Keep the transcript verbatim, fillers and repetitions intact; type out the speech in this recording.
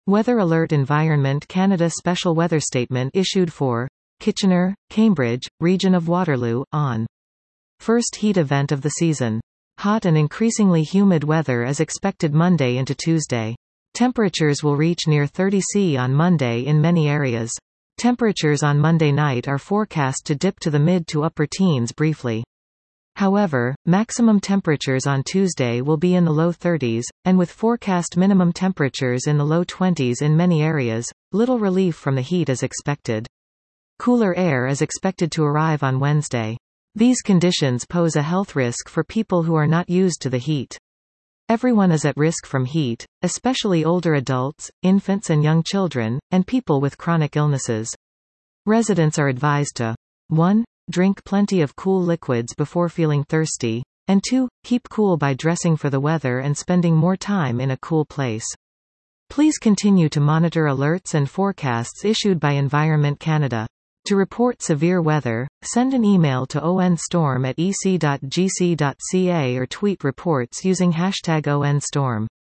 Weather Alert Environment Canada Special Weather Statement issued for Kitchener, Cambridge, region of Waterloo, on first heat event of the season. Hot and increasingly humid weather is expected Monday into Tuesday. Temperatures will reach near thirty Celsius on Monday in many areas. Temperatures on Monday night are forecast to dip to the mid to upper teens briefly. However, maximum temperatures on Tuesday will be in the low thirties, and with forecast minimum temperatures in the low twenties in many areas, little relief from the heat is expected. Cooler air is expected to arrive on Wednesday. These conditions pose a health risk for people who are not used to the heat. Everyone is at risk from heat, especially older adults, infants and young children, and people with chronic illnesses. Residents are advised to one Drink plenty of cool liquids before feeling thirsty, and two Keep cool by dressing for the weather and spending more time in a cool place. Please continue to monitor alerts and forecasts issued by Environment Canada. To report severe weather, send an email to onstorm at e c dot g c dot c a or tweet reports using hashtag onstorm.